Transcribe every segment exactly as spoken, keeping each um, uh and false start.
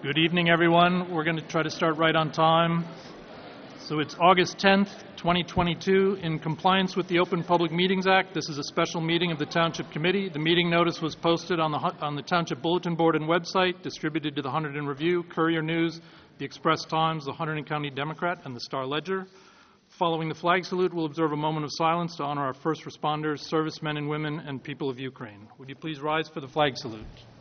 Good evening, everyone. We're going to try to start right on time. So it's August tenth, twenty twenty-two. In compliance with the Open Public Meetings Act, this is a special meeting of the Township Committee. The meeting notice was posted on the on the Township Bulletin Board and website, distributed to the Hunterdon Review, Courier News, the Express Times, the Hunterdon County Democrat, and the Star Ledger. Following the flag salute, we'll observe a moment of silence to honor our first responders, servicemen and women, and people of Ukraine. Would you please rise for the flag salute?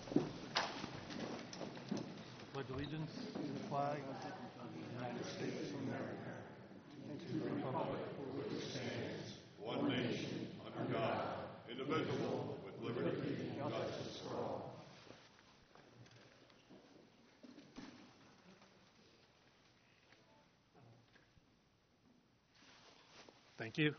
Pledge allegiance to the flag of the United States of America and to the republic for which it stands, one nation, under God, indivisible, with liberty and justice for all. Thank you.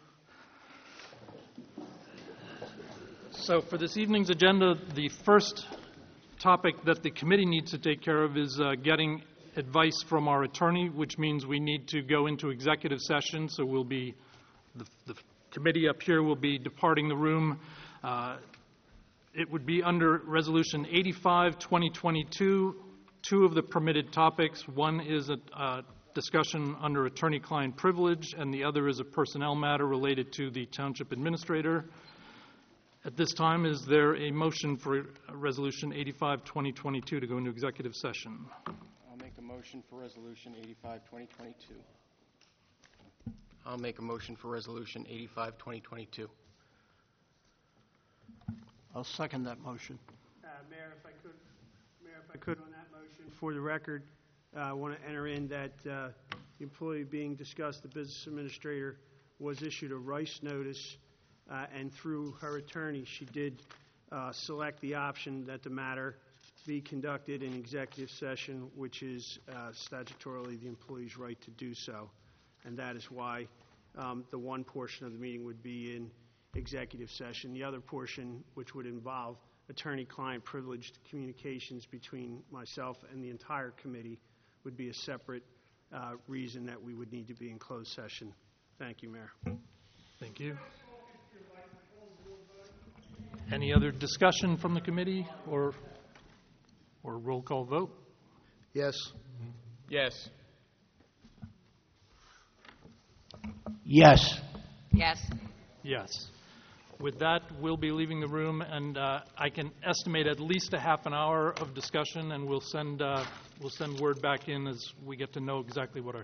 So for this evening's agenda, the first topic that the committee needs to take care of is uh, getting advice from our attorney, which means we need to go into executive session. So we'll be, the, the committee up here will be departing the room. Uh, it would be under Resolution eighty-five, twenty twenty-two, two of the permitted topics. One is a uh, discussion under attorney-client privilege, and the other is a personnel matter related to the township administrator. At this time, is there a motion for Resolution eighty-five, twenty twenty-two to go into executive session? I'll make a motion for Resolution eighty-five, twenty twenty-two. I'll make a motion for Resolution eighty-five, twenty twenty-two. I'll second that motion. Uh, Mayor, if I could, Mayor, if I could, on that motion, for the record, uh, I want to enter in that uh, the employee being discussed, the business administrator, was issued a Rice notice, uh, and through her attorney, she did uh, select the option that the matter be conducted in executive session, which is uh, statutorily the employee's right to do so, and that is why um, the one portion of the meeting would be in executive session. The other portion, which would involve attorney-client privileged communications between myself and the entire committee, would be a separate uh, reason that we would need to be in closed session. Thank you, Mayor. Thank you. Any other discussion from the committee or or roll call vote? Yes. Yes. Yes. Yes. Yes. With that, we'll be leaving the room, and uh, I can estimate at least a half an hour of discussion, and we'll send uh, we'll send word back in as we get to know exactly what our